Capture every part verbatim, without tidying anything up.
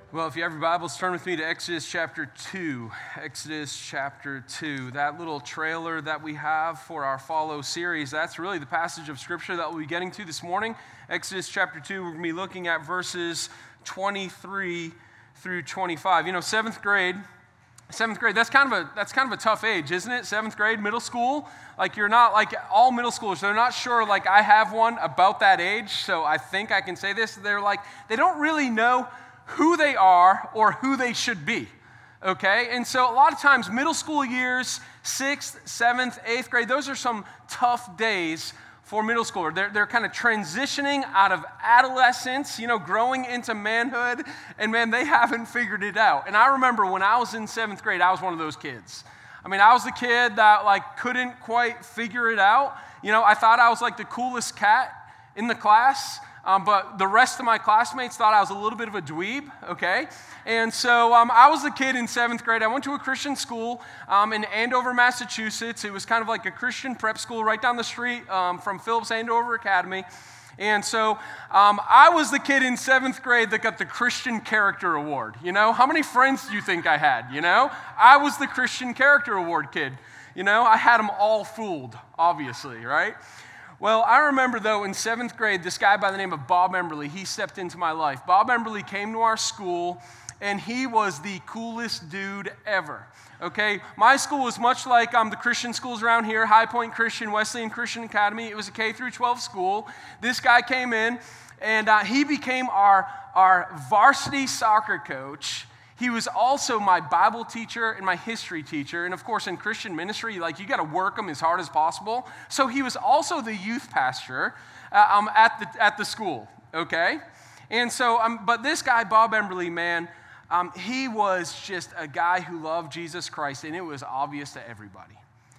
Well, if you have your Bibles, turn with me to Exodus chapter two. Exodus chapter two. That little trailer that we have for our Follow series, that's really the passage of Scripture that we'll be getting to this morning. Exodus chapter two, we're going to be looking at verses twenty-three through twenty-five. You know, seventh grade, seventh grade, that's kind of a that's kind of a tough age, isn't it? Seventh grade, middle school. Like, you're not, like, all middle schoolers, they're not sure, like, I have one about that age, so I think I can say this. They're like, they don't really know who they are or who they should be, okay? And so a lot of times, middle school years, sixth, seventh, eighth grade, those are some tough days for middle schoolers. They're, they're kind of transitioning out of adolescence, you know, growing into manhood, and man, they haven't figured it out. And I remember when I was in seventh grade, I was one of those kids. I mean, I was the kid that, like, couldn't quite figure it out. You know, I thought I was, like, the coolest cat in the class. Um, but the rest of my classmates thought I was a little bit of a dweeb, okay? And so um, I was the kid in seventh grade. I went to a Christian school um, in Andover, Massachusetts. It was kind of like a Christian prep school right down the street um, from Phillips Andover Academy. And so um, I was the kid in seventh grade that got the Christian Character Award, you know? How many friends do you think I had, you know? I was the Christian Character Award kid, you know? I had them all fooled, obviously, right? Well, I remember, though, in seventh grade, this guy by the name of Bob Emberley, he stepped into my life. Bob Emberley came to our school, and he was the coolest dude ever, okay? My school was much like um, the Christian schools around here, High Point Christian, Wesleyan Christian Academy. It was a K through twelve school. This guy came in, and uh, he became our, our varsity soccer coach. He was also my Bible teacher and my history teacher. And of course, in Christian ministry, like, you got to work them as hard as possible. So he was also the youth pastor uh, um, at the at the school, okay? And so, um, but this guy, Bob Emberley, man, um, he was just a guy who loved Jesus Christ, and it was obvious to everybody.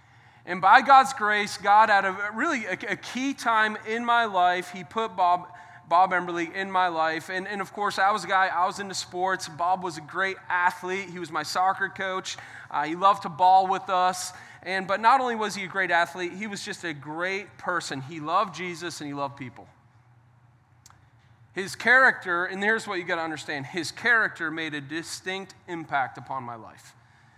And by God's grace, God, at a really a, a key time in my life, he put Bob Bob Emberley in my life. And, and of course, I was a guy, I was into sports. Bob was a great athlete. He was my soccer coach. Uh, he loved to ball with us. And but not only was he a great athlete, he was just a great person. He loved Jesus and he loved people. His character, and here's what you got to understand, his character made a distinct impact upon my life.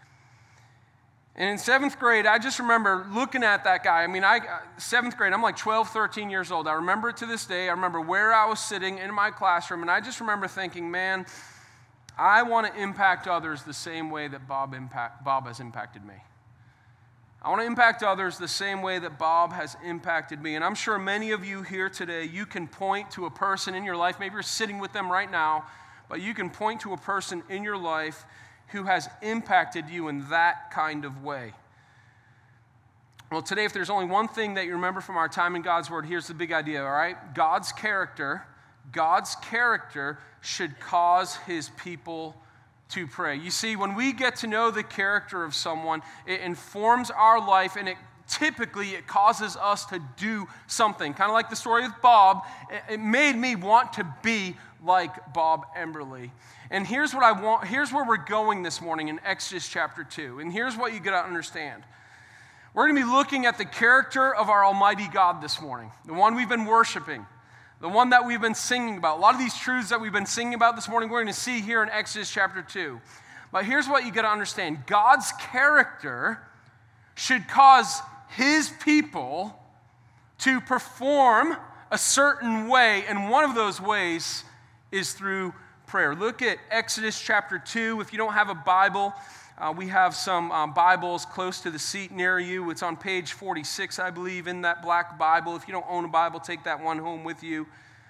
And in seventh grade, I just remember looking at that guy. I mean, I seventh grade, I'm like twelve, thirteen years old. I remember it to this day. I remember where I was sitting in my classroom, and I just remember thinking, man, I want to impact others the same way that Bob impact, Bob has impacted me. I want to impact others the same way that Bob has impacted me. And I'm sure many of you here today, you can point to a person in your life. Maybe you're sitting with them right now, but you can point to a person in your life who has impacted you in that kind of way. Well, today, if there's only one thing that you remember from our time in God's Word, here's the big idea, all right? God's character, God's character should cause His people to pray. You see, when we get to know the character of someone, it informs our life, and it typically it causes us to do something. Kind of like the story with Bob, it made me want to be like Bob Emberley. And here's what I want, here's where we're going this morning in Exodus chapter two. And here's what you got to understand. We're going to be looking at the character of our Almighty God this morning, the one we've been worshiping, the one that we've been singing about. A lot of these truths that we've been singing about this morning, we're going to see here in Exodus chapter two. But here's what you got to understand. God's character should cause His people to perform a certain way, and one of those ways is through prayer. Look at Exodus chapter two. If you don't have a Bible, uh, we have some um, Bibles close to the seat near you. It's on page forty-six, I believe, in that black Bible. If you don't own a Bible, take that one home with you.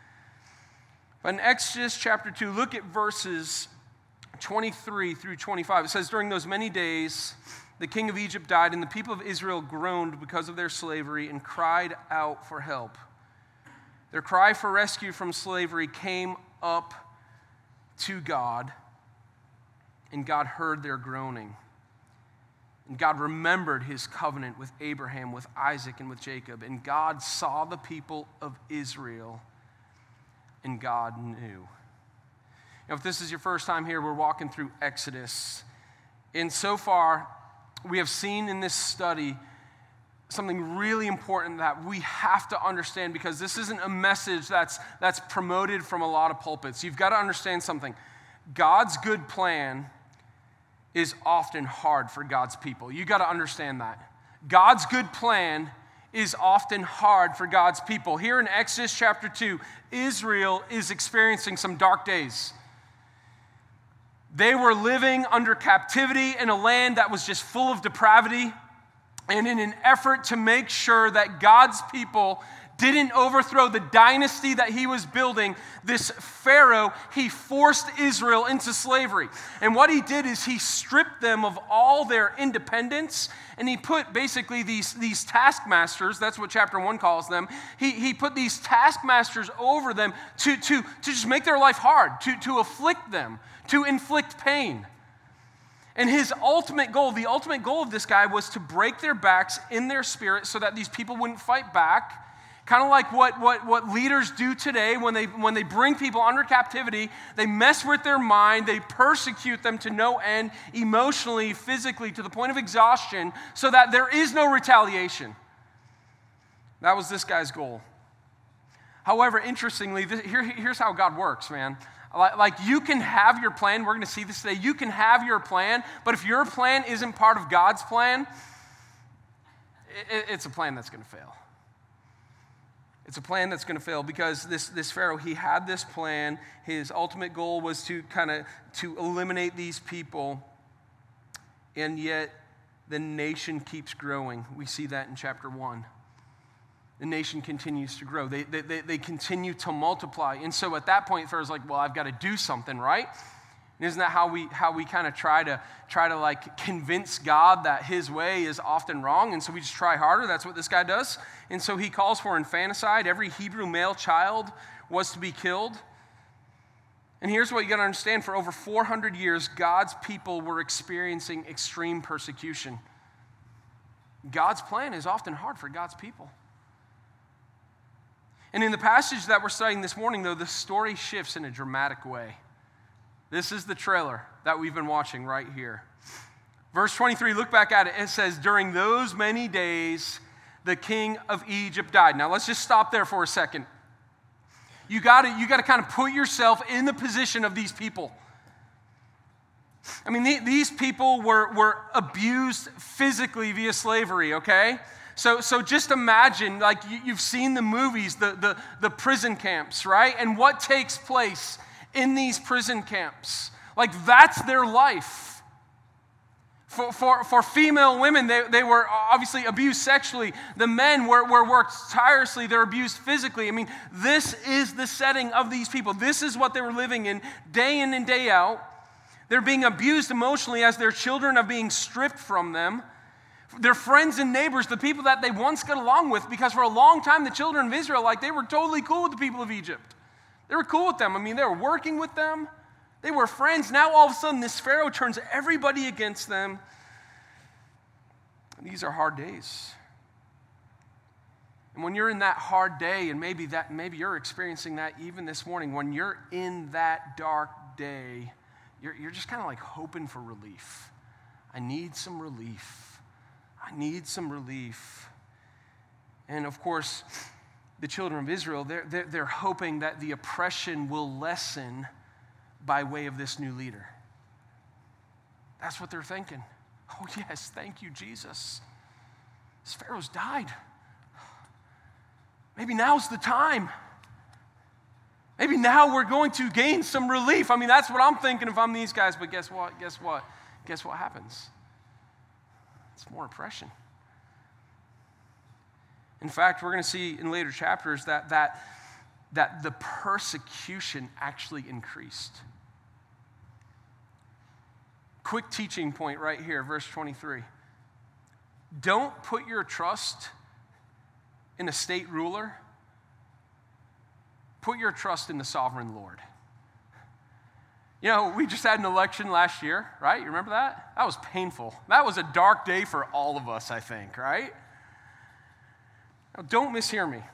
But in Exodus chapter two, look at verses twenty-three through twenty-five. It says, during those many days, the king of Egypt died, and the people of Israel groaned because of their slavery and cried out for help. Their cry for rescue from slavery came up to God, and God heard their groaning. And God remembered His covenant with Abraham, with Isaac, and with Jacob. And God saw the people of Israel, and God knew. Now, if this is your first time here, we're walking through Exodus. And so far, we have seen in this study something really important that we have to understand, because this isn't a message that's that's promoted from a lot of pulpits. You've got to understand something. God's good plan is often hard for God's people. You got to understand that. God's good plan is often hard for God's people. Here in Exodus chapter two, Israel is experiencing some dark days. They were living under captivity in a land that was just full of depravity. And in an effort to make sure that God's people didn't overthrow the dynasty that he was building, this Pharaoh, he forced Israel into slavery. And what he did is he stripped them of all their independence, and he put basically these, these taskmasters, that's what chapter one calls them, he, he put these taskmasters over them to, to, to just make their life hard, to, to afflict them, to inflict pain. And his ultimate goal, the ultimate goal of this guy was to break their backs in their spirit so that these people wouldn't fight back. Kind of like what, what, what leaders do today when they, when they bring people under captivity. They mess with their mind. They persecute them to no end, emotionally, physically, to the point of exhaustion, so that there is no retaliation. That was this guy's goal. However, interestingly, this, here, here's how God works, man. Like, you can have your plan. We're going to see this today. You can have your plan, but if your plan isn't part of God's plan, it, it's a plan that's going to fail. It's a plan that's going to fail because this, this Pharaoh, he had this plan. His ultimate goal was to kind of to eliminate these people, and yet the nation keeps growing. We see that in chapter one. The nation continues to grow. They, they, they, they continue to multiply. And so at that point, Pharaoh's like, well, I've got to do something, right? And isn't that how we how we kind of try to try to like convince God that his way is often wrong? And so we just try harder. That's what this guy does. And so he calls for infanticide. Every Hebrew male child was to be killed. And here's what you got to understand. For over four hundred years, God's people were experiencing extreme persecution. God's plan is often hard for God's people. And in the passage that we're studying this morning, though, the story shifts in a dramatic way. This is the trailer that we've been watching right here. Verse twenty-three, look back at it. It says, during those many days, the king of Egypt died. Now, let's just stop there for a second. You got to you got to kind of put yourself in the position of these people. I mean, the, these people were, were abused physically via slavery, okay? So, so just imagine, like you, you've seen the movies, the, the, the prison camps, right? And what takes place in these prison camps. Like, that's their life. For, for, for female women, they, they were obviously abused sexually. The men were, were worked tirelessly. They're abused physically. I mean, this is the setting of these people. This is what they were living in day in and day out. They're being abused emotionally as their children are being stripped from them. Their friends and neighbors, the people that they once got along with, because for a long time, the children of Israel, like, they were totally cool with the people of Egypt. They were cool with them. I mean, they were working with them. They were friends. Now, all of a sudden, this Pharaoh turns everybody against them. These are hard days. And when you're in that hard day, and maybe that maybe you're experiencing that even this morning, when you're in that dark day, you're, you're just kind of like hoping for relief. I need some relief. I need some relief. And of course, the children of Israel, they're, they're, they're hoping that the oppression will lessen by way of this new leader. That's what they're thinking. Oh yes, thank you, Jesus. This Pharaoh's died. Maybe now's the time. Maybe now we're going to gain some relief. I mean, that's what I'm thinking if I'm these guys, but guess what? Guess what? Guess what happens? It's more oppression. In fact, we're going to see in later chapters that, that, that the persecution actually increased. Quick teaching point right here, verse twenty-three. Don't put your trust in a state ruler. Put your trust in the sovereign Lord. You know, we just had an election last year, right? You remember that? That was painful. That was a dark day for all of us, I think, right? Now, don't mishear me.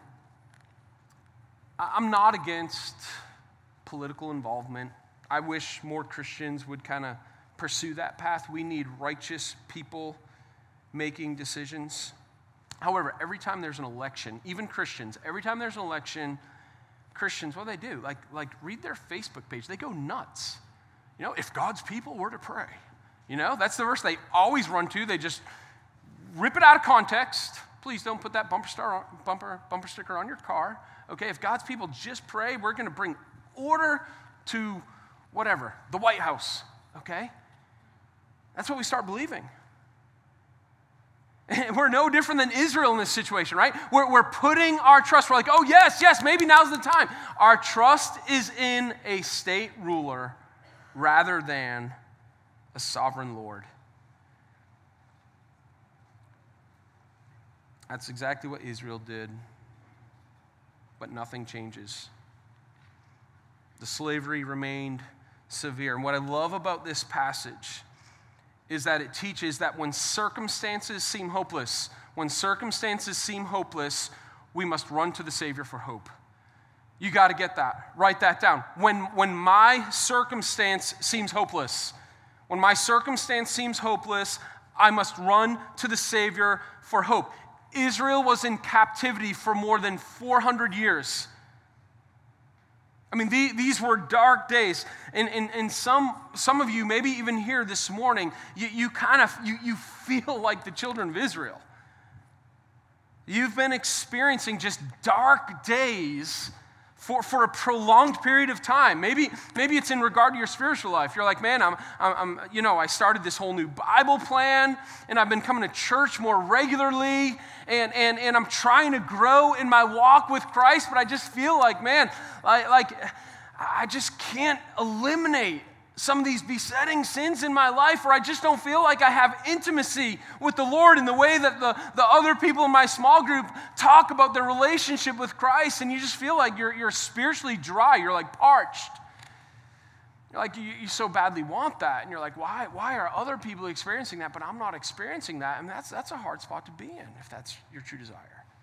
I'm not against political involvement. I wish more Christians would kind of pursue that path. We need righteous people making decisions. However, every time there's an election, even Christians, every time there's an election, Christians, what do they do? Like, like read their Facebook page. They go nuts. You know, if God's people were to pray. You know, that's the verse they always run to. They just rip it out of context. Please don't put that bumper, star on, bumper, bumper sticker on your car. Okay, if God's people just pray, we're going to bring order to whatever, the White House. Okay? That's what we start believing. And we're no different than Israel in this situation, right? We're, we're putting our trust, we're like, oh yes, yes, maybe now's the time. Our trust is in a state ruler rather than a sovereign Lord. That's exactly what Israel did, but nothing changes. The slavery remained severe. And what I love about this passage is that it teaches that when circumstances seem hopeless, when circumstances seem hopeless, we must run to the Savior for hope. You got to get that. Write that down. When, when my circumstance seems hopeless, when my circumstance seems hopeless, I must run to the Savior for hope. Israel was in captivity for more than four hundred years. I mean, the, these were dark days. And, and, and some, some of you, maybe even here this morning, you, you kind of, you, you feel like the children of Israel. You've been experiencing just dark days for, for a prolonged period of time. Maybe, maybe it's in regard to your spiritual life. You're like, man, I'm, I'm, I'm, you know, I started this whole new Bible plan, and I've been coming to church more regularly, and, and, and I'm trying to grow in my walk with Christ, but I just feel like, man, I, like I just can't eliminate some of these besetting sins in my life, or I just don't feel like I have intimacy with the Lord in the way that the, the other people in my small group talk about their relationship with Christ, and you just feel like you're, you're spiritually dry, you're like parched. You're like, you, you so badly want that, and you're like, why, why are other people experiencing that, but I'm not experiencing that? And that's, that's a hard spot to be in if that's your true desire.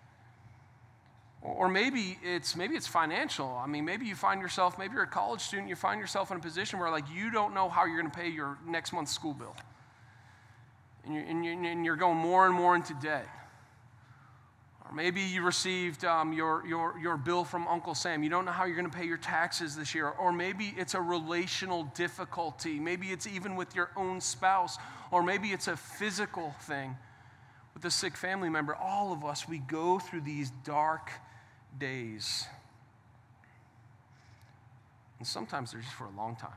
Or maybe it's maybe it's financial. I mean, maybe you find yourself, maybe you're a college student, you find yourself in a position where like you don't know how you're going to pay your next month's school bill. And you're, and you're, and you're going more and more into debt. Or maybe you received um, your, your, your bill from Uncle Sam. You don't know how you're going to pay your taxes this year. Or maybe it's a relational difficulty. Maybe it's even with your own spouse. Or maybe it's a physical thing with a sick family member. All of us, we go through these dark days. And sometimes they're just for a long time.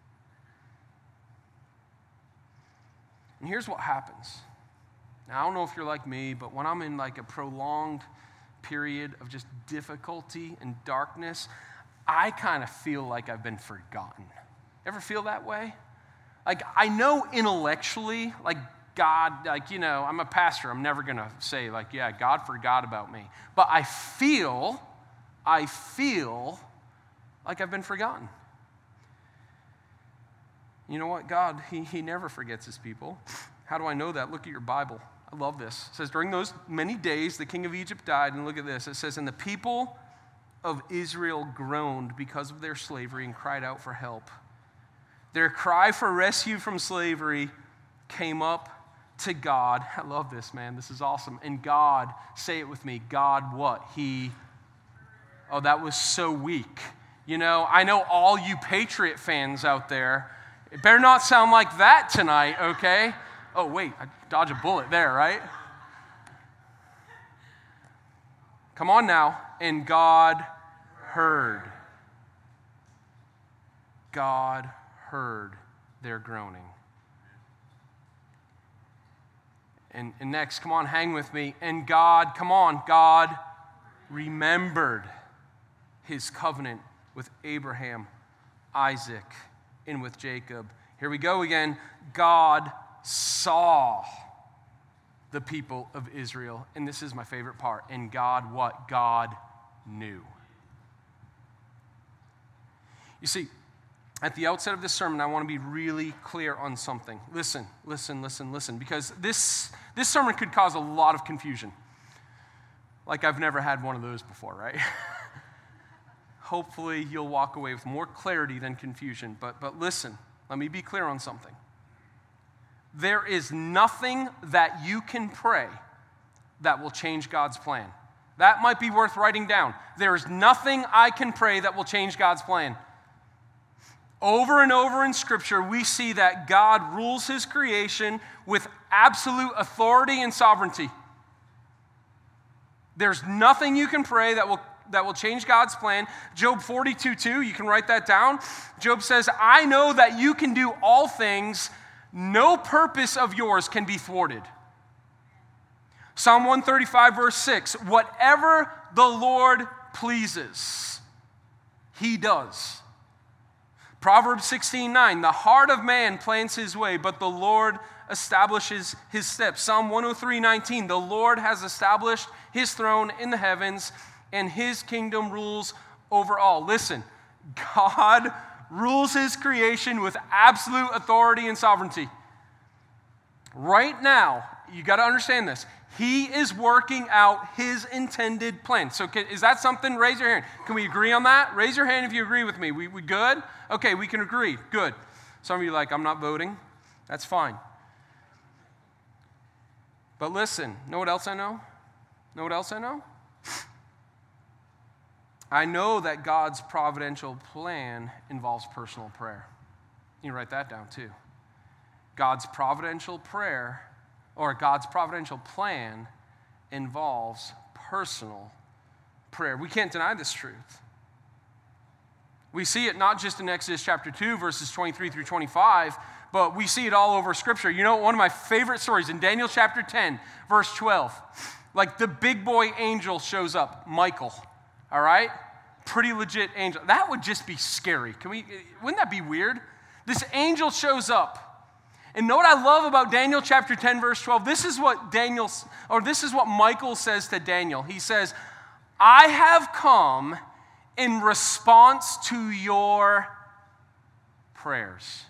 And here's what happens. Now, I don't know if you're like me, but when I'm in like a prolonged period of just difficulty and darkness, I kind of feel like I've been forgotten. Ever feel that way? Like, I know intellectually, like, God, like, you know, I'm a pastor. I'm never going to say, like, yeah, God forgot about me. But I feel, I feel like I've been forgotten. You know what? God, he, he never forgets his people. How do I know that? Look at your Bible. I love this. It says, during those many days, the king of Egypt died. And look at this. It says, and the people of Israel groaned because of their slavery and cried out for help. Their cry for rescue from slavery came up to God. I love this, man. This is awesome. And God, say it with me, God what? He, oh, that was so weak. You know, I know all you Patriot fans out there, it better not sound like that tonight, okay? Oh, wait, I dodged a bullet there, right? Come on now. And God heard. God heard their groaning. And, and next, come on, hang with me. And God, come on, God remembered his covenant with Abraham, Isaac, and with Jacob. Here we go again. God saw the people of Israel. And this is my favorite part. And God what? God knew. You see, at the outset of this sermon, I want to be really clear on something. Listen, listen, listen, listen, because this, this sermon could cause a lot of confusion. Like I've never had one of those before, right? Hopefully you'll walk away with more clarity than confusion. But, but listen, let me be clear on something. There is nothing that you can pray that will change God's plan. That might be worth writing down. There is nothing I can pray that will change God's plan. Over and over in Scripture, we see that God rules his creation with absolute authority and sovereignty. There's nothing you can pray that will, that will change God's plan. Job forty-two two, you can write that down. Job says, I know that you can do all things. No purpose of yours can be thwarted. Psalm one thirty-five, verse six, whatever the Lord pleases, he does. Proverbs sixteen nine, the heart of man plans his way, but the Lord establishes his steps. Psalm one oh three nineteen, the Lord has established his throne in the heavens, and his kingdom rules over all. Listen, God rules his creation with absolute authority and sovereignty. Right now, you got to understand this. He is working out his intended plan. So can, is that something? Raise your hand. Can we agree on that? Raise your hand if you agree with me. We, we good? Okay, we can agree. Good. Some of you are like, I'm not voting. That's fine. But listen, know what else I know? Know what else I know? I know that God's providential plan involves personal prayer. You can write that down too. God's providential prayer, or God's providential plan, involves personal prayer. We can't deny this truth. We see it not just in Exodus chapter two, verses twenty-three through twenty-five, but we see it all over Scripture. You know, one of my favorite stories in Daniel chapter ten, verse twelve, like the big boy angel shows up, Michael, all right? Pretty legit angel. That would just be scary. Can we, wouldn't that be weird? This angel shows up. And know what I love about Daniel chapter ten, verse twelve? This is what Daniel, or this is what Michael says to Daniel. He says, I have come in response to your prayers.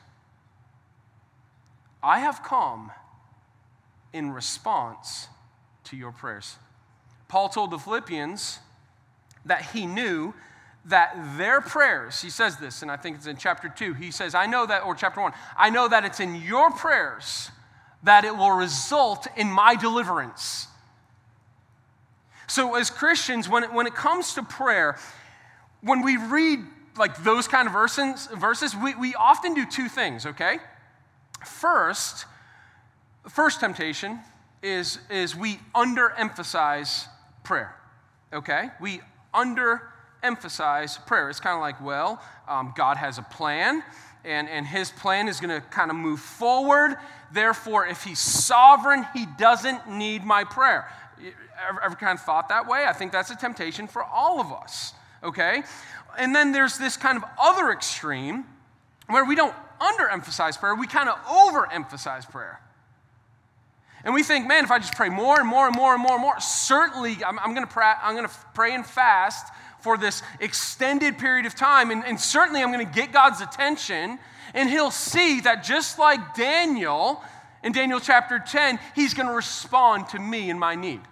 I have come in response to your prayers. Paul told the Philippians that he knew that their prayers, he says this, and I think it's in chapter two, he says, I know that, or chapter one, I know that it's in your prayers that it will result in my deliverance. So as Christians, when it, when it comes to prayer, when we read like those kind of verses, verses we, we often do two things, okay? First, the first temptation is, is we underemphasize prayer, okay? We underemphasize prayer. It's kind of like, well, um, God has a plan, and, and his plan is going to kind of move forward. Therefore, if he's sovereign, he doesn't need my prayer. Ever, ever kind of thought that way? I think that's a temptation for all of us, okay? And then there's this kind of other extreme where we don't underemphasize prayer, we kind of overemphasize prayer. And we think, man, if I just pray more and more and more and more and more, certainly I'm, I'm going to pray, I'm going to pray and fast for this extended period of time, and, and certainly I'm going to get God's attention, and he'll see that just like Daniel, in Daniel chapter ten, he's going to respond to me in my need.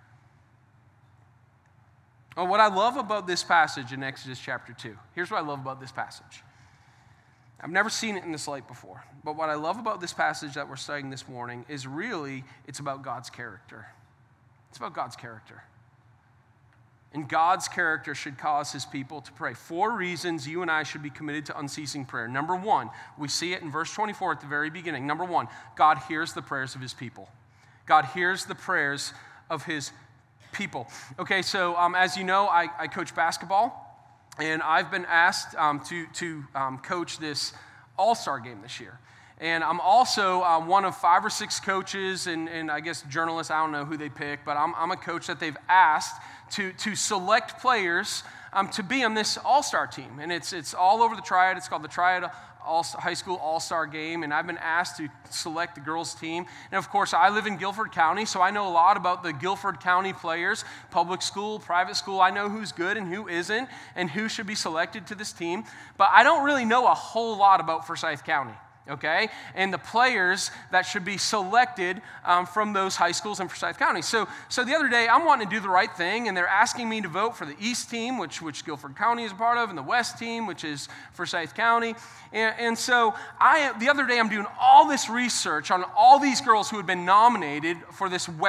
Oh, what I love about this passage in Exodus chapter two, here's what I love about this passage. I've never seen it in this light before, but what I love about this passage that we're studying this morning is really, it's about God's character. It's about God's character. And God's character should cause his people to pray. Four reasons you and I should be committed to unceasing prayer. Number one, we see it in verse twenty-four at the very beginning. Number one, God hears the prayers of his people. God hears the prayers of his people. Okay, so um, as you know, I, I coach basketball. And I've been asked um, to, to um, coach this all-star game this year. And I'm also uh, one of five or six coaches and, and I guess journalists, I don't know who they pick, but I'm, I'm a coach that they've asked to, to select players um, to be on this all-star team. And it's, it's all over the Triad. It's called the Triad All High School All-Star Game, and I've been asked to select the girls' team. And of course, I live in Guilford County, so I know a lot about the Guilford County players, public school, private school. I know who's good and who isn't, and who should be selected to this team. But I don't really know a whole lot about Forsyth County. Okay, and the players that should be selected um, from those high schools in Forsyth County. So, so the other day, I'm wanting to do the right thing, and they're asking me to vote for the East team, which which Guilford County is a part of, and the West team, which is Forsyth County. And, and so, I the other day, I'm doing all this research on all these girls who had been nominated for this West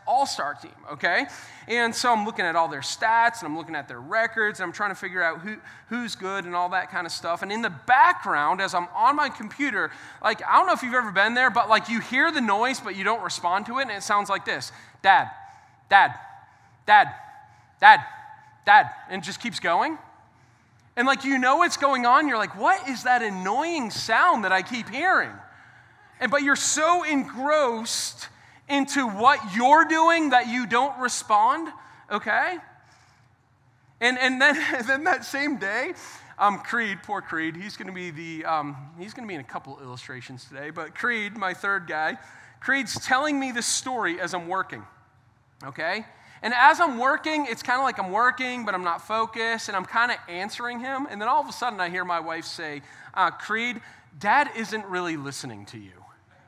all-star team, okay? And so I'm looking at all their stats, and I'm looking at their records, and I'm trying to figure out who who's good and all that kind of stuff. And in the background, as I'm on my computer, like, I don't know if you've ever been there, but like you hear the noise, but you don't respond to it, and it sounds like this: Dad, Dad, Dad, Dad, Dad, and it just keeps going. And like, you know what's going on, you're like, what is that annoying sound that I keep hearing? And but you're so engrossed into what you're doing that you don't respond, okay? And and then, then that same day, um, Creed, poor Creed, he's gonna be the, um, he's gonna be in a couple illustrations today, but Creed, my third guy, Creed's telling me this story as I'm working, okay? And as I'm working, it's kind of like I'm working, but I'm not focused, and I'm kind of answering him, and then all of a sudden I hear my wife say, uh, Creed, Dad isn't really listening to you.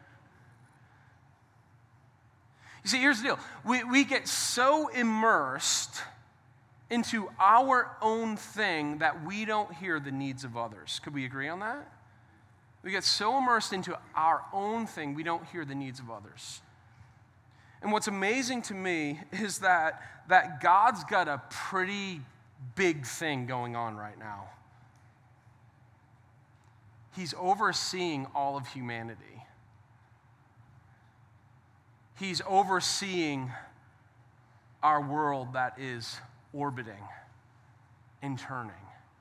You see, here's the deal. We, we get so immersed into our own thing that we don't hear the needs of others. Could we agree on that? We get so immersed into our own thing, we don't hear the needs of others. And what's amazing to me is that, that God's got a pretty big thing going on right now. He's overseeing all of humanity. He's overseeing our world that is orbiting and turning.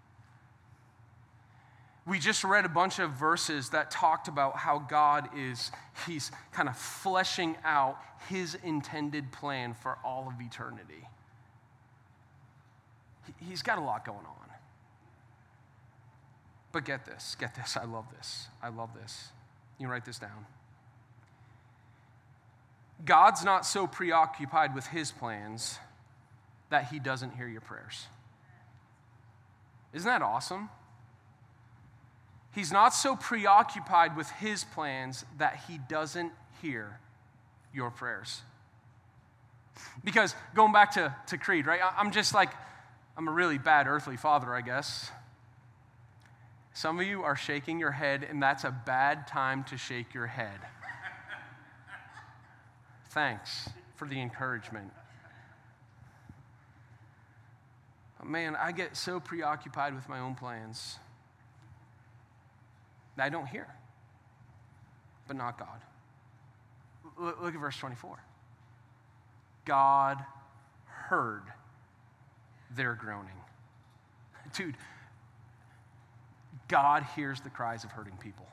We just read a bunch of verses that talked about how God is, he's kind of fleshing out his intended plan for all of eternity. He's got a lot going on. But get this, get this, I love this, I love this. You can write this down. God's not so preoccupied with his plans that he doesn't hear your prayers. Isn't that awesome? He's not so preoccupied with his plans that he doesn't hear your prayers. Because going back to, to Creed, right? I'm just like, I'm a really bad earthly father, I guess. Some of you are shaking your head, and that's a bad time to shake your head. Thanks for the encouragement. But man, I get so preoccupied with my own plans that I don't hear, but not God. Look, look at verse twenty-four. God heard their groaning. Dude, God hears the cries of hurting people.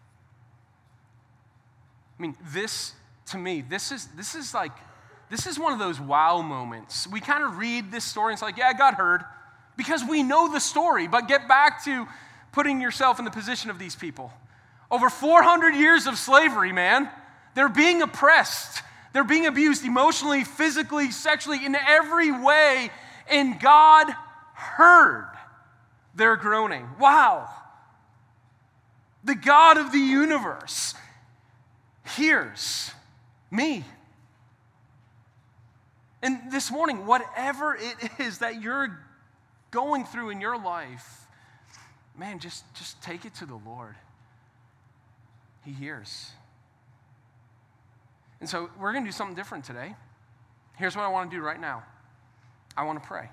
I mean, this, to me, this is this is like, this is one of those wow moments. We kind of read this story and it's like, yeah, God heard, because we know the story, but get back to putting yourself in the position of these people. Over four hundred years of slavery, man. They're being oppressed. They're being abused emotionally, physically, sexually, in every way. And God heard their groaning. Wow. The God of the universe hears me. And this morning, whatever it is that you're going through in your life, man, just, just take it to the Lord. He hears. And so we're going to do something different today. Here's what I want to do right now. I want to pray.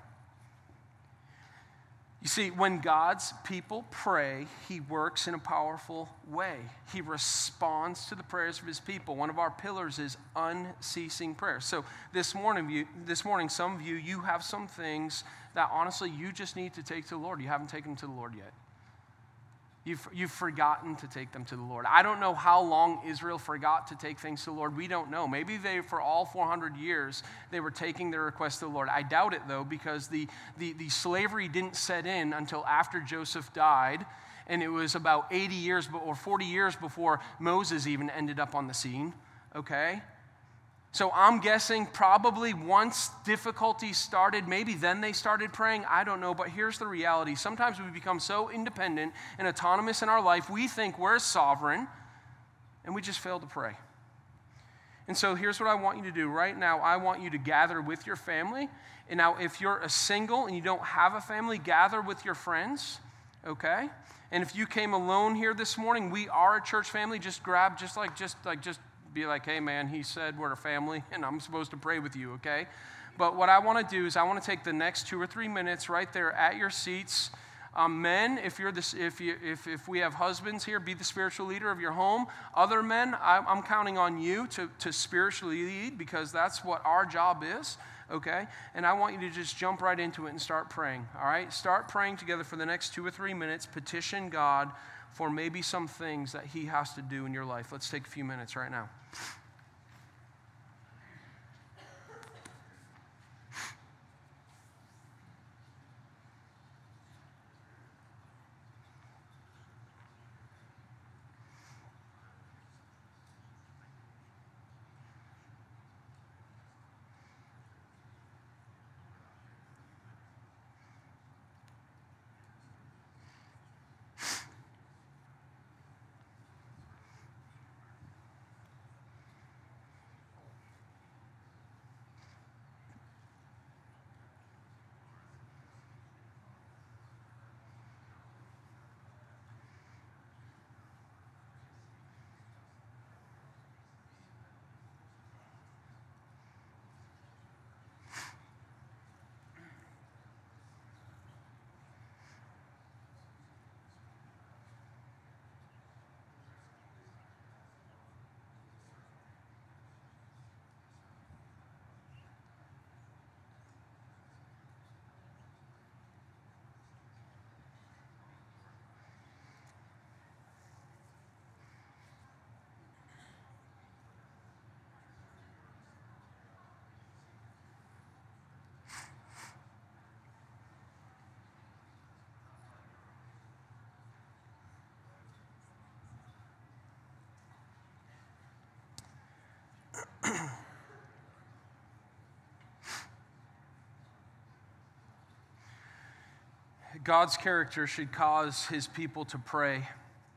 You see, when God's people pray, he works in a powerful way. He responds to the prayers of his people. One of our pillars is unceasing prayer. So this morning, you, this morning, some of you, you have some things that honestly you just need to take to the Lord. You haven't taken them to the Lord yet. You've, you've forgotten to take them to the Lord. I don't know how long Israel forgot to take things to the Lord. We don't know. Maybe they, for all four hundred years, they were taking their requests to the Lord. I doubt it, though, because the, the, the slavery didn't set in until after Joseph died, and it was about eighty years or forty years before Moses even ended up on the scene, okay? So I'm guessing probably once difficulties started, maybe then they started praying. I don't know, but here's the reality. Sometimes we become so independent and autonomous in our life, we think we're sovereign, and we just fail to pray. And so here's what I want you to do. Right now, I want you to gather with your family. And now if you're a single and you don't have a family, gather with your friends, okay? And if you came alone here this morning, we are a church family. Just grab, just like, just like, just be like, hey man, he said we're a family and I'm supposed to pray with you, okay? But what I want to do is I want to take the next two or three minutes right there at your seats. Um, men, if you're this, if you, if if we have husbands here, be the spiritual leader of your home. Other men, I, I'm counting on you to to spiritually lead, because that's what our job is, okay? And I want you to just jump right into it and start praying. All right, start praying together for the next two or three minutes. Petition God for maybe some things that He has to do in your life. Let's take a few minutes right now. God's character should cause His people to pray.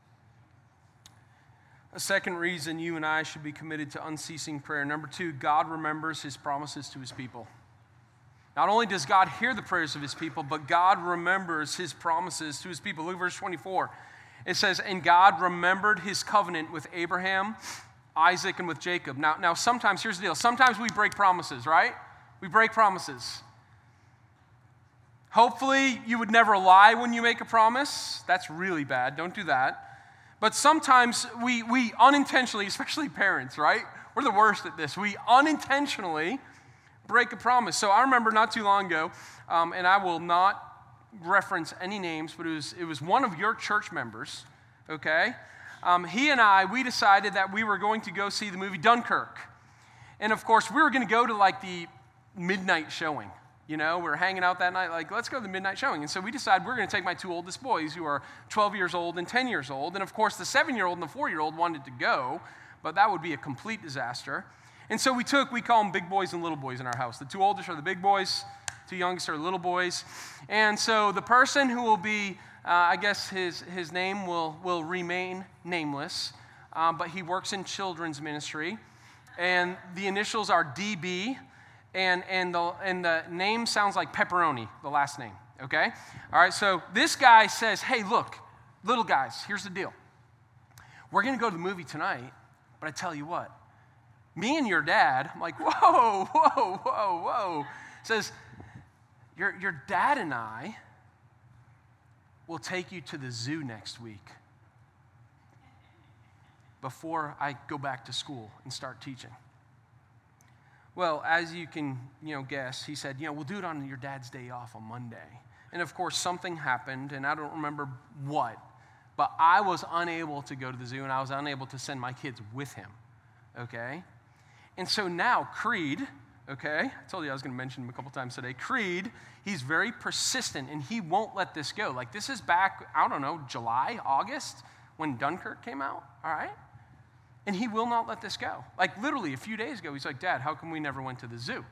A second reason you and I should be committed to unceasing prayer. Number two, God remembers His promises to His people. Not only does God hear the prayers of His people, but God remembers His promises to His people. Look at verse twenty-four. It says, and God remembered His covenant with Abraham, Isaac, and with Jacob. Now, now sometimes, here's the deal. Sometimes we break promises, right? We break promises. Hopefully, you would never lie when you make a promise. That's really bad. Don't do that. But sometimes we, we unintentionally, especially parents, right? We're the worst at this. We unintentionally break a promise. So I remember not too long ago, um, and I will not reference any names, but it was, it was one of your church members, okay? Um, he and I, we decided that we were going to go see the movie Dunkirk. And of course, we were going to go to like the midnight showing. You know, we were hanging out that night, like, let's go to the midnight showing. And so we decided we're going to take my two oldest boys, who are twelve years old and ten years old. And of course, the seven-year-old and the four-year-old wanted to go, but that would be a complete disaster. And so we took, we call them big boys and little boys in our house. The two oldest are the big boys, two youngest are little boys. And so the person who will be, uh, I guess his, his name will, will remain nameless, um, but he works in children's ministry. And the initials are D B. And, and, the, and the name sounds like pepperoni, the last name, okay? All right, so this guy says, hey, look, little guys, here's the deal. We're going to go to the movie tonight, but I tell you what, me and your dad, I'm like, whoa, whoa, whoa, whoa, says, your, your dad and I will take you to the zoo next week before I go back to school and start teaching. Well, as you can, you know, guess, he said, you know, we'll do it on your dad's day off on Monday. And of course, something happened, and I don't remember what, but I was unable to go to the zoo, and I was unable to send my kids with him, okay? And so now Creed, okay, I told you I was going to mention him a couple times today. Creed, he's very persistent, and he won't let this go. Like, this is back, I don't know, July, August, when Dunkirk came out, all right? And he will not let this go. Like, literally a few days ago, he's like, Dad, how come we never went to the zoo?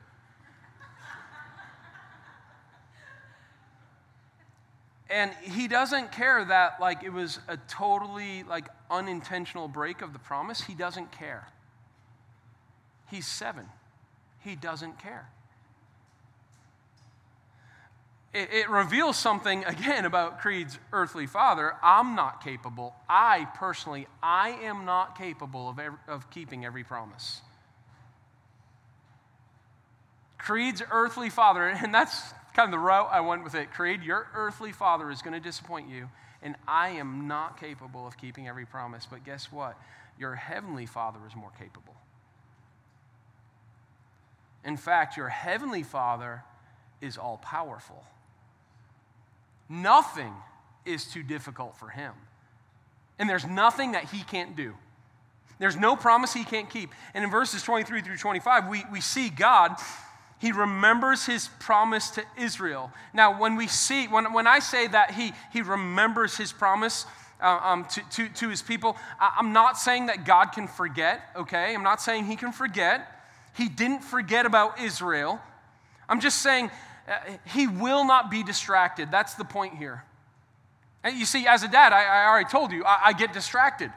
And he doesn't care that, like, it was a totally, like, unintentional break of the promise. He doesn't care. He's seven. He doesn't care. it, it reveals something, again, about Creed's earthly father. I'm not capable. I, personally, I am not capable of, every, of keeping every promise. Creed's earthly father, and that's kind of the route I went with it. Creed, your earthly father is going to disappoint you, and I am not capable of keeping every promise. But guess what? Your heavenly father is more capable. In fact, your heavenly father is all powerful. Nothing is too difficult for him. And there's nothing that he can't do. There's no promise he can't keep. And in verses twenty-three through twenty-five, we, we see God, he remembers his promise to Israel. Now, when we see, when, when I say that he, he remembers his promise uh, um, to, to, to his people, I, I'm not saying that God can forget, okay? I'm not saying he can forget. He didn't forget about Israel. I'm just saying uh, he will not be distracted. That's the point here. And you see, as a dad, I, I already told you, I, I get distracted.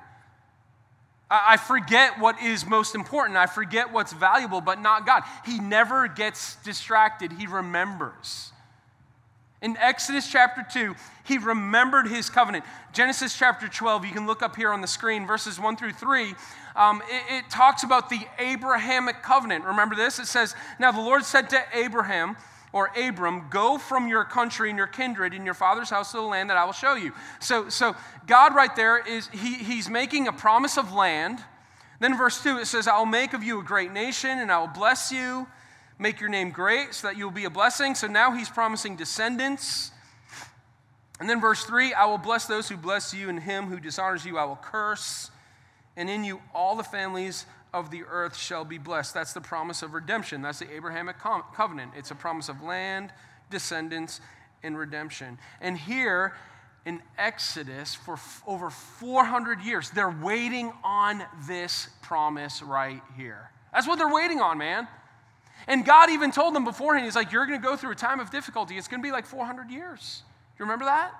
I forget what is most important. I forget what's valuable, but not God. He never gets distracted. He remembers. In Exodus chapter two, he remembered his covenant. Genesis chapter twelve, you can look up here on the screen, verses one through three. Um, it, it talks about the Abrahamic covenant. Remember this? It says, "Now the Lord said to Abraham," or Abram, "go from your country and your kindred and your father's house to the land that I will show you." So, so God right there is, he, he's making a promise of land. Then verse two, it says, "I will make of you a great nation and I will bless you, make your name great so that you will be a blessing." So now he's promising descendants. And then verse three, "I will bless those who bless you, and him who dishonors you I will curse. And in you all the families of the earth shall be blessed." That's the promise of redemption. That's the Abrahamic covenant. It's a promise of land, descendants, and redemption. And here in Exodus, for f- over four hundred years, they're waiting on this promise right here. That's what they're waiting on, man. And God even told them beforehand, he's like, you're going to go through a time of difficulty. It's going to be like four hundred years. You remember that?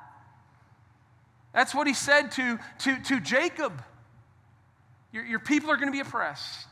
That's what he said to, to, to Jacob. Your, your people are going to be oppressed.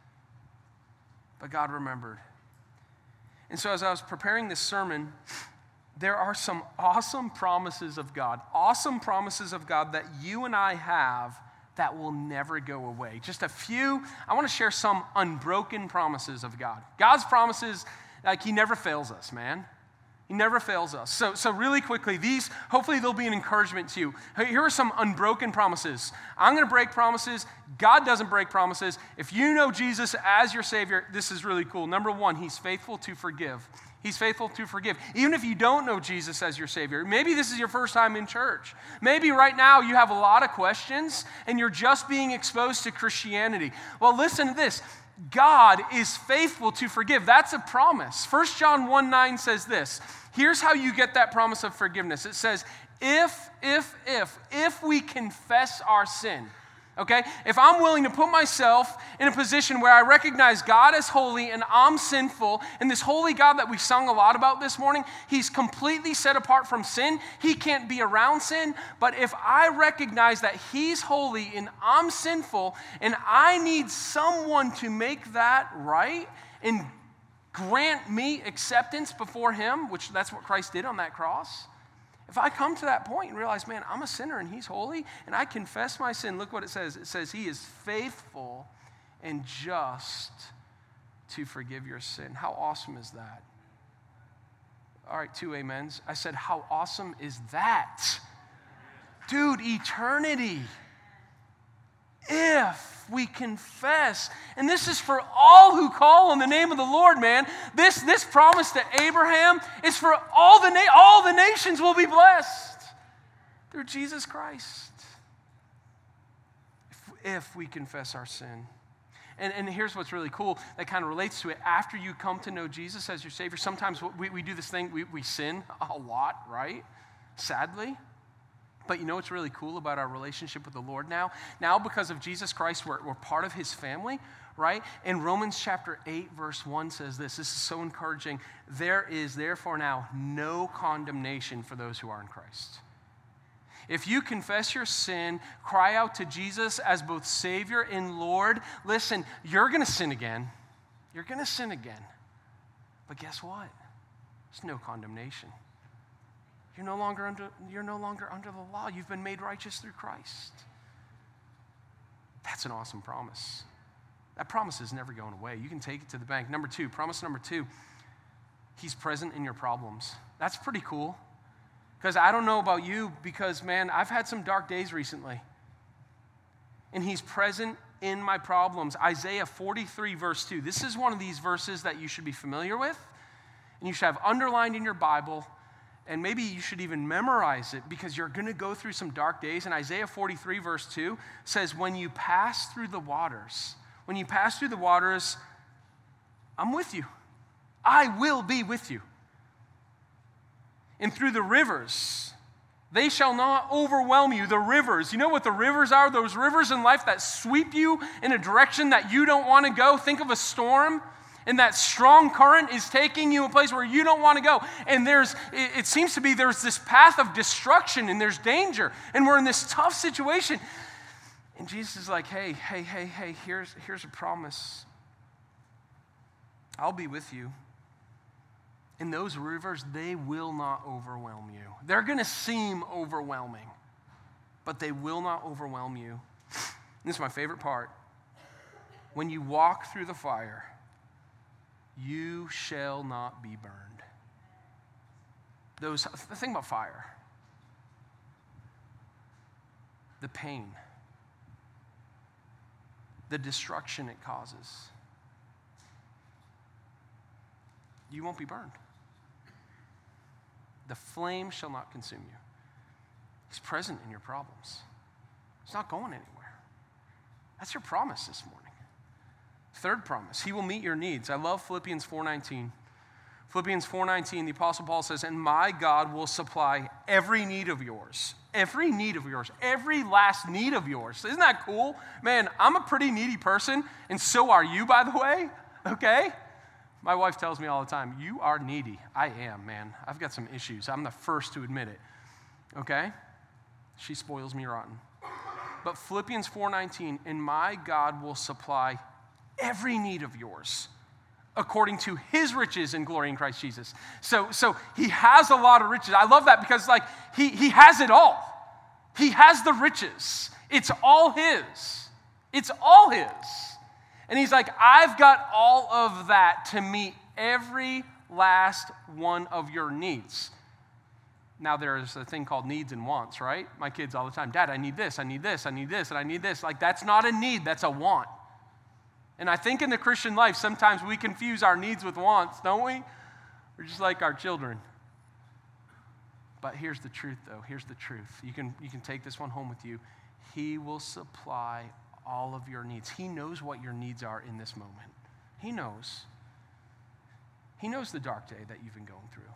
But God remembered. And so as I was preparing this sermon, there are some awesome promises of God, awesome promises of God that you and I have that will never go away. Just a few, I want to share some unbroken promises of God. God's promises, like he never fails us, man. He never fails us. So, so really quickly, these, hopefully they'll be an encouragement to you. Here are some unbroken promises. I'm going to break promises. God doesn't break promises. If you know Jesus as your Savior, this is really cool. Number one, he's faithful to forgive. He's faithful to forgive. Even if you don't know Jesus as your Savior, maybe this is your first time in church. Maybe right now you have a lot of questions and you're just being exposed to Christianity. Well, listen to this. God is faithful to forgive. That's a promise. First John one nine says this. Here's how you get that promise of forgiveness. It says, if, if, if, if we confess our sin, okay? If I'm willing to put myself in a position where I recognize God as holy and I'm sinful, and this holy God that we sung a lot about this morning, he's completely set apart from sin. He can't be around sin. But if I recognize that he's holy and I'm sinful, and I need someone to make that right and grant me acceptance before him, which that's what Christ did on that cross. If I come to that point and realize, man, I'm a sinner and he's holy, and I confess my sin, look what it says. It says he is faithful and just to forgive your sin. How awesome is that? All right, two amens. I said, how awesome is that? Dude, eternity. If we confess, and this is for all who call on the name of the Lord, man. This, this promise to Abraham is for all the, na- all the nations will be blessed through Jesus Christ. If, if we confess our sin. And, and here's what's really cool that kind of relates to it. After you come to know Jesus as your Savior, sometimes we, we do this thing, we, we sin a lot, right? Sadly. But you know what's really cool about our relationship with the Lord now? Now, because of Jesus Christ, we're, we're part of his family, right? And Romans chapter eight, verse one says this. This is so encouraging. There is therefore now no condemnation for those who are in Christ. If you confess your sin, cry out to Jesus as both Savior and Lord, listen, you're going to sin again. You're going to sin again. But guess what? There's no condemnation. You're no longer under, you're no longer under the law. You've been made righteous through Christ. That's an awesome promise. That promise is never going away. You can take it to the bank. Number two, promise number two, he's present in your problems. That's pretty cool. Because I don't know about you, because, man, I've had some dark days recently. And he's present in my problems. Isaiah forty-three, verse two. This is one of these verses that you should be familiar with, and you should have underlined in your Bible, and maybe you should even memorize it, because you're going to go through some dark days. And Isaiah forty-three, verse two says, when you pass through the waters, when you pass through the waters, I'm with you. I will be with you. And through the rivers, they shall not overwhelm you. The rivers, you know what the rivers are? Those rivers in life that sweep you in a direction that you don't want to go. Think of a storm, and that strong current is taking you a place where you don't want to go. And there's, it, it seems to be there's this path of destruction, and there's danger, and we're in this tough situation. And Jesus is like, hey, hey, hey, hey, here's, here's a promise. I'll be with you. And those rivers, they will not overwhelm you. They're going to seem overwhelming, but they will not overwhelm you. And this is my favorite part. When you walk through the fire, you shall not be burned. Those, the thing about fire, the pain, the destruction it causes, you won't be burned. The flame shall not consume you. He's present in your problems. He's not going anywhere. That's your promise this morning. Third promise, he will meet your needs. I love Philippians four nineteen. Philippians four nineteen, the Apostle Paul says, and my God will supply every need of yours. Every need of yours. Every last need of yours. Isn't that cool? Man, I'm a pretty needy person, and so are you, by the way. Okay? My wife tells me all the time, you are needy. I am, man. I've got some issues. I'm the first to admit it. Okay? She spoils me rotten. But Philippians four nineteen, and my God will supply every need of yours according to his riches and glory in Christ Jesus. So, so he has a lot of riches. I love that because like he, he has it all. He has the riches. It's all his. It's all his. And he's like, I've got all of that to meet every last one of your needs. Now there's a thing called needs and wants, right? My kids all the time, Dad, I need this, I need this, I need this, and I need this. Like that's not a need, that's a want. And I think in the Christian life, sometimes we confuse our needs with wants, don't we? We're just like our children. But here's the truth, though. Here's the truth. You can, you can take this one home with you. He will supply all of your needs. He knows what your needs are in this moment. He knows. He knows the dark day that you've been going through.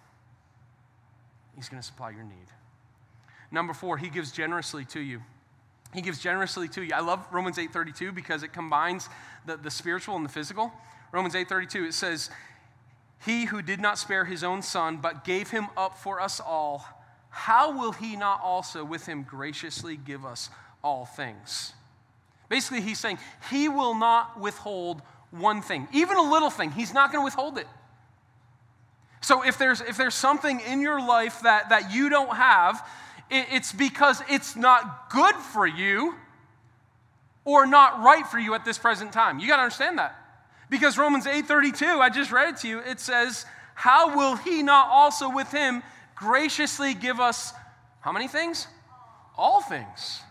He's going to supply your need. Number four, he gives generously to you. He gives generously to you. I love Romans eight thirty-two because it combines the, the spiritual and the physical. Romans eight thirty-two, it says, he who did not spare his own son, but gave him up for us all, how will he not also with him graciously give us all things? Basically, he's saying he will not withhold one thing. Even a little thing, he's not going to withhold it. So if there's if there's something in your life that, that you don't have, it, it's because it's not good for you or not right for you at this present time. You got to understand that. Because Romans eight thirty-two, I just read it to you, it says, how will he not also with him graciously give us how many things? All things.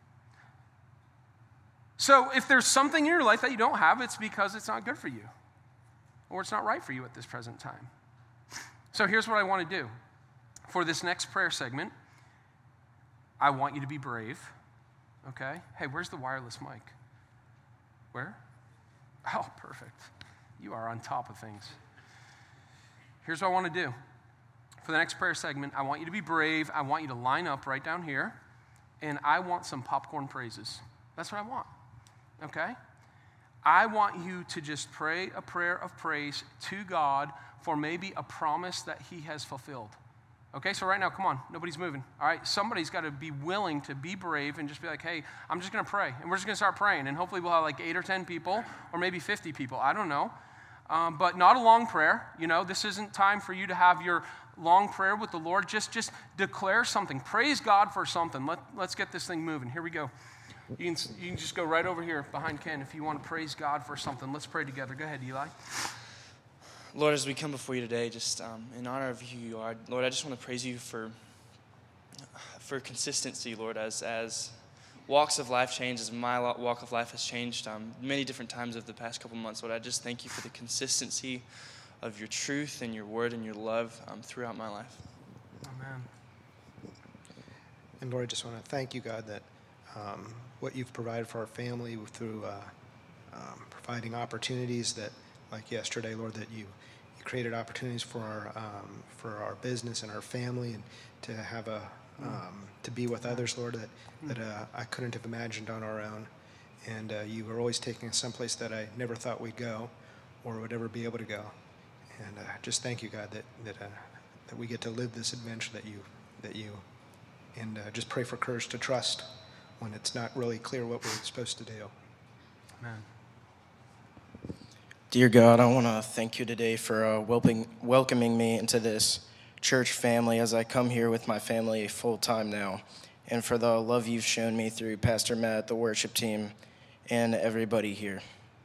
So if there's something in your life that you don't have, it's because it's not good for you or it's not right for you at this present time. So here's what I want to do. For this next prayer segment, I want you to be brave, okay? Hey, where's the wireless mic? Where? Oh, perfect. You are on top of things. Here's what I want to do. For the next prayer segment, I want you to be brave. I want you to line up right down here, and I want some popcorn praises. That's what I want. Okay? I want you to just pray a prayer of praise to God for maybe a promise that he has fulfilled. Okay, so right now, come on, nobody's moving. All right, somebody's got to be willing to be brave and just be like, hey, I'm just going to pray. And we're just going to start praying. And hopefully we'll have like eight or ten people or maybe fifty people. I don't know. Um, but not a long prayer. You know, this isn't time for you to have your long prayer with the Lord, just, just declare something. Praise God for something. Let, let's get this thing moving. Here we go. You can, you can just go right over here behind Ken if you want to praise God for something. Let's pray together. Go ahead, Eli. Lord, as we come before you today, just um, in honor of who you are, Lord, I just want to praise you for for consistency, Lord, as as walks of life change, as my walk of life has changed um, many different times over the past couple months. Lord, I just thank you for the consistency of your truth and your word and your love um, throughout my life. Amen. And Lord, I just want to thank you, God, that um, what you've provided for our family through uh, um, providing opportunities that, like yesterday, Lord, that you, you created opportunities for our um, for our business and our family, and to have a um, to be with others, Lord, that that uh, I couldn't have imagined on our own. And uh, you were always taking us someplace that I never thought we'd go, or would ever be able to go. And uh, just thank you, God, that that uh, that we get to live this adventure that you that you. And uh, just pray for courage to trust when it's not really clear what we're supposed to do. Amen. Dear God, I want to thank you today for uh, welcoming, welcoming me into this church family as I come here with my family full time now, and for the love you've shown me through Pastor Matt, the worship team, and everybody here.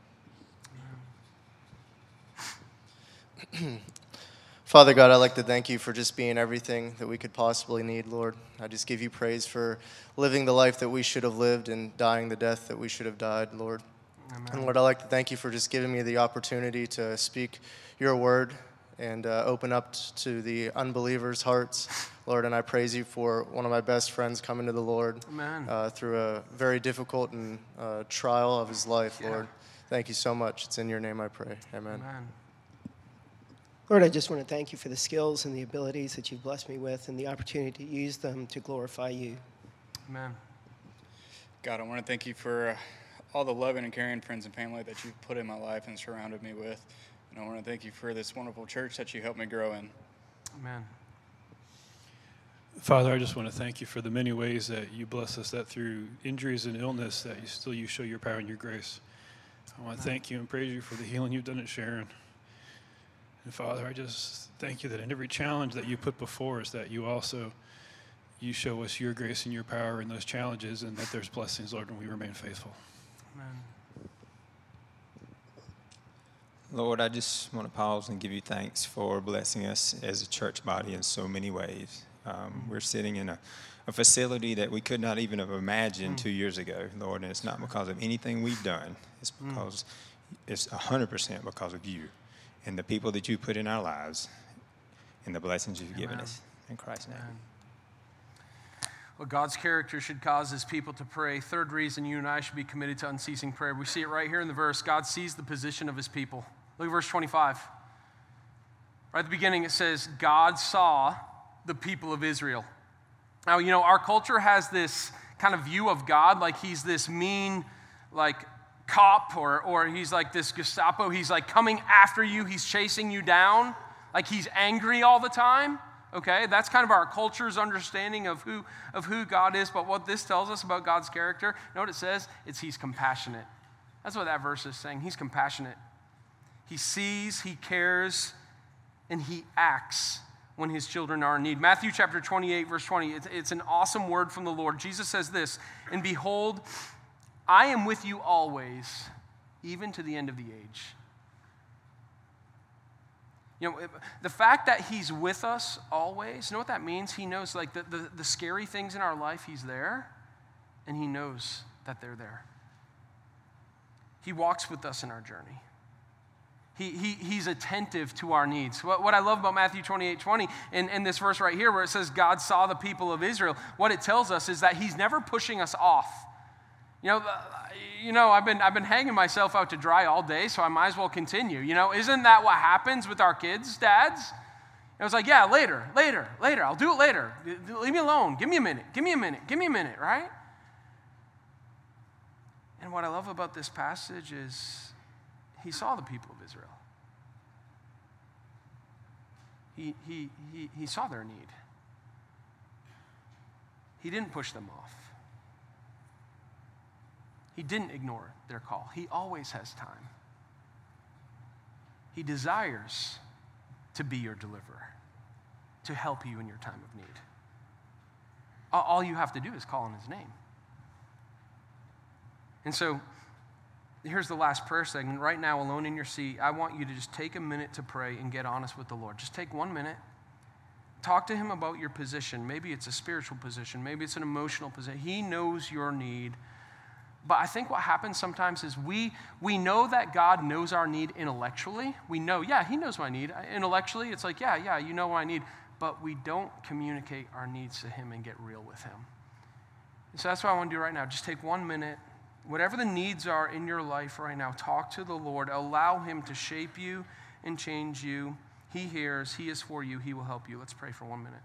Father God, I'd like to thank you for just being everything that we could possibly need, Lord. I just give you praise for living the life that we should have lived and dying the death that we should have died, Lord. Amen. And Lord, I'd like to thank you for just giving me the opportunity to speak your word and uh, open up t- to the unbelievers' hearts, Lord. And I praise you for one of my best friends coming to the Lord uh, through a very difficult and uh, trial of his life, Yeah. Lord. Thank you so much. It's in your name I pray. Amen. Amen. Lord, I just want to thank you for the skills and the abilities that you've blessed me with and the opportunity to use them to glorify you. Amen. God, I want to thank you for uh, all the loving and caring friends and family that you've put in my life and surrounded me with. And I want to thank you for this wonderful church that you helped me grow in. Amen. Father, I just want to thank you for the many ways that you bless us, that through injuries and illness that you still you show your power and your grace. I want to thank you and praise you for the healing you've done at Sharon. And Father, I just thank you that in every challenge that you put before us, that you also, you show us your grace and your power in those challenges, and that there's blessings, Lord, when we remain faithful. Amen. Lord, I just want to pause and give you thanks for blessing us as a church body in so many ways. Um, we're sitting in a, a facility that we could not even have imagined mm. two years ago, Lord, and it's not because of anything we've done. It's because mm. it's one hundred percent because of you and the people that you put in our lives and the blessings you've Amen. Given us. In Christ's name. Amen. Well, God's character should cause his people to pray. Third reason you and I should be committed to unceasing prayer. We see it right here in the verse. God sees the position of his people. Look at verse twenty-five. Right at the beginning it says, God saw the people of Israel. Now, you know, our culture has this kind of view of God like he's this mean, like, cop, or or he's like this Gestapo. He's like coming after you. He's chasing you down. Like he's angry all the time. Okay, that's kind of our culture's understanding of who of who God is. But what this tells us about God's character, you know what it says? It's he's compassionate. That's what that verse is saying. He's compassionate. He sees, he cares, and he acts when his children are in need. Matthew chapter twenty-eight, verse twenty, it's, it's an awesome word from the Lord. Jesus says this, and behold, I am with you always, even to the end of the age. You know, the fact that he's with us always, you know what that means? He knows, like, the, the, the scary things in our life, he's there, and he knows that they're there. He walks with us in our journey. He, he, he's attentive to our needs. What, what I love about Matthew twenty-eight twenty, and, and this verse right here where it says God saw the people of Israel, what it tells us is that he's never pushing us off. You know, you know, I've been I've been hanging myself out to dry all day, so I might as well continue. You know, isn't that what happens with our kids, dads? It was like, yeah, later, later, later. I'll do it later. Leave me alone. Give me a minute. Give me a minute. Give me a minute, right? And what I love about this passage is he saw the people of Israel. He he he he saw their need. He didn't push them off. He didn't ignore their call. He always has time. He desires to be your deliverer. to help you in your time of need. All you have to do is call on his name. And so here's the last prayer segment. Right now, alone in your seat, I want you to just take a minute to pray and get honest with the Lord. Just take one minute. Talk to him about your position. Maybe it's a spiritual position. Maybe it's an emotional position. He knows your need. But I think what happens sometimes is we we know that God knows our need intellectually. We know, yeah, he knows my need. Intellectually, it's like, yeah, yeah, you know what I need. But we don't communicate our needs to him and get real with him. And so that's what I want to do right now. Just take one minute. Whatever the needs are in your life right now, talk to the Lord. Allow him to shape you and change you. He hears. He is for you. He will help you. Let's pray for one minute.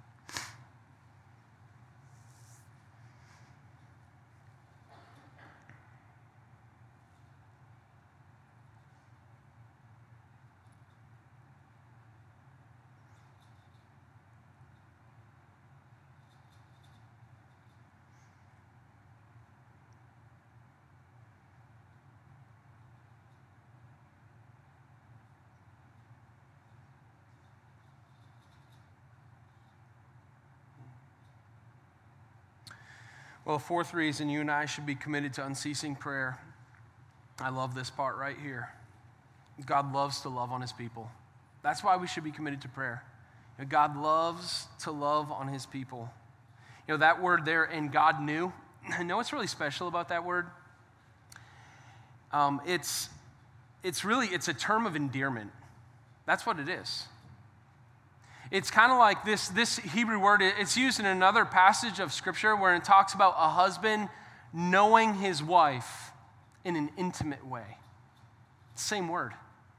Well, fourth reason you and I should be committed to unceasing prayer. I love this part right here. God loves to love on his people. That's why we should be committed to prayer. You know, God loves to love on his people. You know, that word there, and God knew. I know what's really special about that word. Um, it's, it's really, it's a term of endearment. That's what it is. It's kind of like this, this Hebrew word, it's used in another passage of Scripture where it talks about a husband knowing his wife in an intimate way. Same word.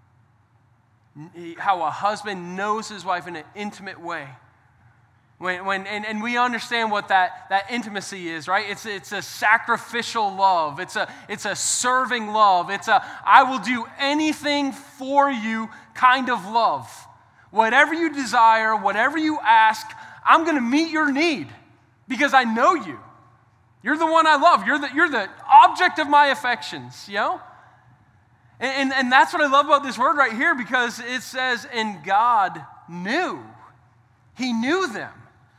How a husband knows his wife in an intimate way. When, when, and, and we understand what that, that intimacy is, right? It's, it's a sacrificial love. It's a, it's a serving love. It's a I will do anything for you kind of love. Whatever you desire, whatever you ask, I'm going to meet your need because I know you. You're the one I love. You're the, you're the object of my affections, you know? And, and, and that's what I love about this word right here because it says, and God knew. He knew them.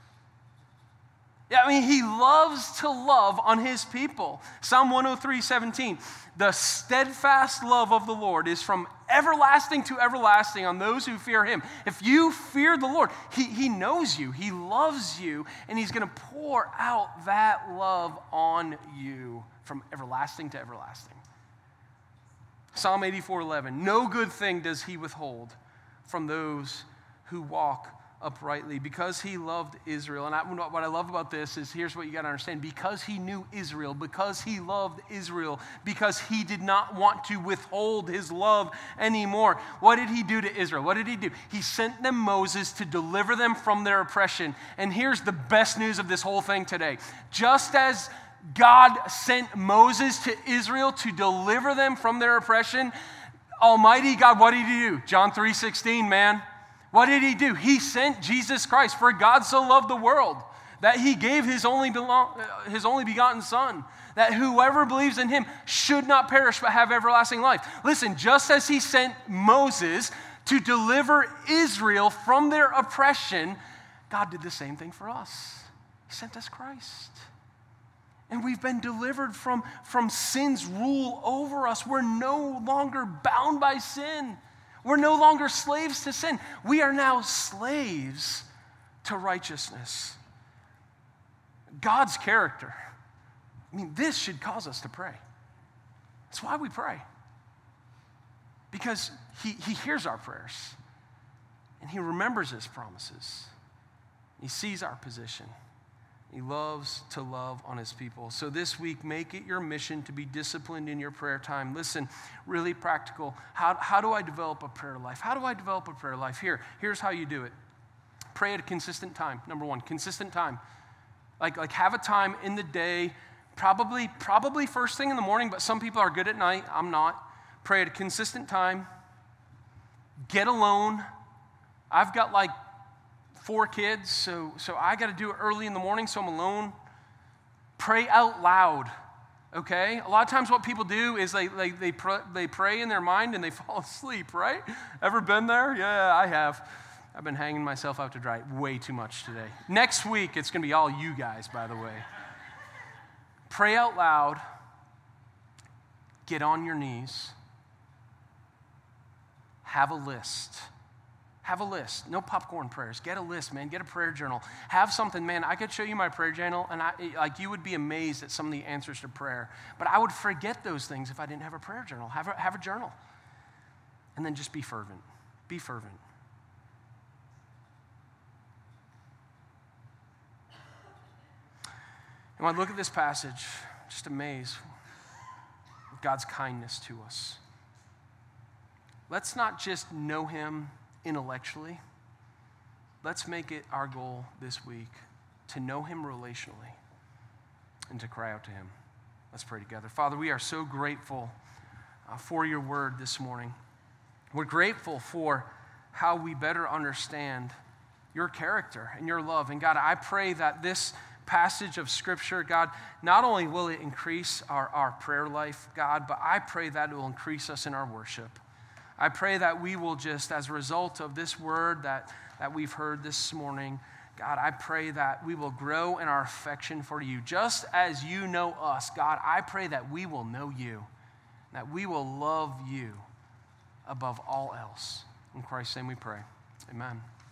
Yeah, I mean, he loves to love on his people. Psalm one oh three, seventeen. The steadfast love of the Lord is from everlasting to everlasting on those who fear him. If you fear the Lord, he, he knows you, he loves you, and he's going to pour out that love on you from everlasting to everlasting. Psalm eighty-four, eleven. No good thing does he withhold from those who walk uprightly, because he loved Israel. And I, what I love about this is, here's what you got to understand. Because he knew Israel, because he loved Israel, because he did not want to withhold his love anymore, what did he do to Israel? What did he do? He sent them Moses to deliver them from their oppression. And here's the best news of this whole thing today. Just as God sent Moses to Israel to deliver them from their oppression, Almighty God, what did he do? John three sixteen, man. What did he do? He sent Jesus Christ. For God so loved the world that he gave his only, belong, his only begotten Son, that whoever believes in him should not perish but have everlasting life. Listen, just as he sent Moses to deliver Israel from their oppression, God did the same thing for us. He sent us Christ. And we've been delivered from, from sin's rule over us. We're no longer bound by sin. We're no longer slaves to sin. We are now slaves to righteousness. God's character. I mean, this should cause us to pray. That's why we pray. Because he, he hears our prayers. And he remembers his promises. He sees our position. He loves to love on his people. So this week, make it your mission to be disciplined in your prayer time. Listen, really practical. How, how do I develop a prayer life? How do I develop a prayer life? Here, here's how you do it. Pray at a consistent time. Number one, consistent time. Like, like have a time in the day, probably, probably first thing in the morning, but some people are good at night. I'm not. Pray at a consistent time. Get alone. I've got like four kids, so, so I got to do it early in the morning, so I'm alone. Pray out loud, okay? A lot of times what people do is they, they, they, pr- they pray in their mind and they fall asleep, right? Ever been there? Yeah, I have. I've been hanging myself out to dry way too much today. Next week, it's going to be all you guys, by the way. Pray out loud. Get on your knees. Have a list. Have a list. No popcorn prayers. Get a list, man. Get a prayer journal. Have something, man. I could show you my prayer journal, and I, like you would be amazed at some of the answers to prayer. But I would forget those things if I didn't have a prayer journal. Have a, have a journal. And then just be fervent. Be fervent. And when I look at this passage, just amazed with God's kindness to us. Let's not just know him intellectually. Let's make it our goal this week to know him relationally and to cry out to him. Let's pray together. Father, we are so grateful uh, for your word this morning. We're grateful for how we better understand your character and your love. And God, I pray that this passage of Scripture, God, not only will it increase our, our prayer life, God, but I pray that it will increase us in our worship. I pray that we will just, as a result of this word that, that we've heard this morning, God, I pray that we will grow in our affection for you. Just as you know us, God, I pray that we will know you, that we will love you above all else. In Christ's name we pray. Amen.